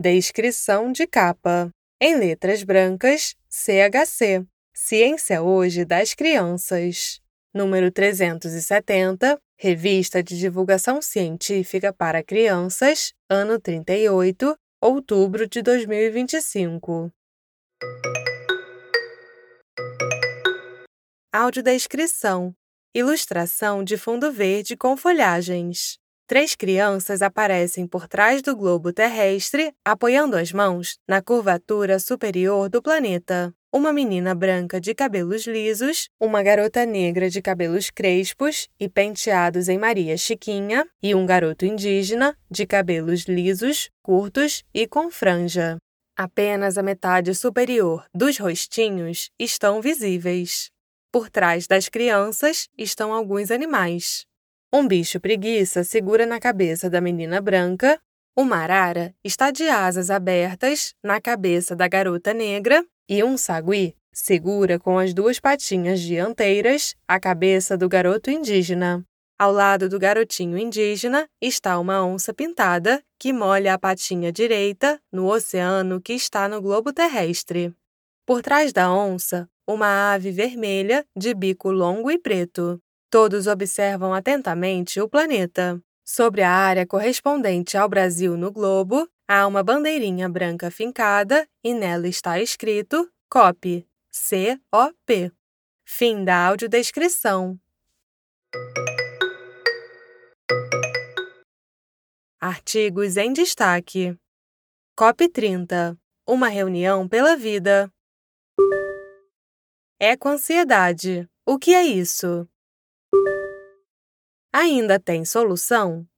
Descrição de capa. Em letras brancas, CHC. Ciência Hoje das Crianças. Número 370, Revista de Divulgação Científica para Crianças, ano 38, outubro de 2025. Audiodescrição. Ilustração de fundo verde com folhagens. 3 crianças aparecem por trás do globo terrestre, apoiando as mãos na curvatura superior do planeta. Uma menina branca de cabelos lisos, uma garota negra de cabelos crespos e penteados em Maria Chiquinha, e um garoto indígena de cabelos lisos, curtos e com franja. Apenas a metade superior dos rostinhos estão visíveis. Por trás das crianças estão alguns animais. Um bicho preguiça segura na cabeça da menina branca, uma arara está de asas abertas na cabeça da garota negra e um sagui segura com as 2 patinhas dianteiras a cabeça do garoto indígena. Ao lado do garotinho indígena está uma onça pintada que molha a patinha direita no oceano que está no globo terrestre. Por trás da onça, uma ave vermelha de bico longo e preto. Todos observam atentamente o planeta. Sobre a área correspondente ao Brasil no globo, há uma bandeirinha branca fincada e nela está escrito COP, C-O-P. Fim da audiodescrição. Artigos em destaque. COP30. Uma reunião pela vida. Ecoansiedade. O que é isso? Ainda tem solução?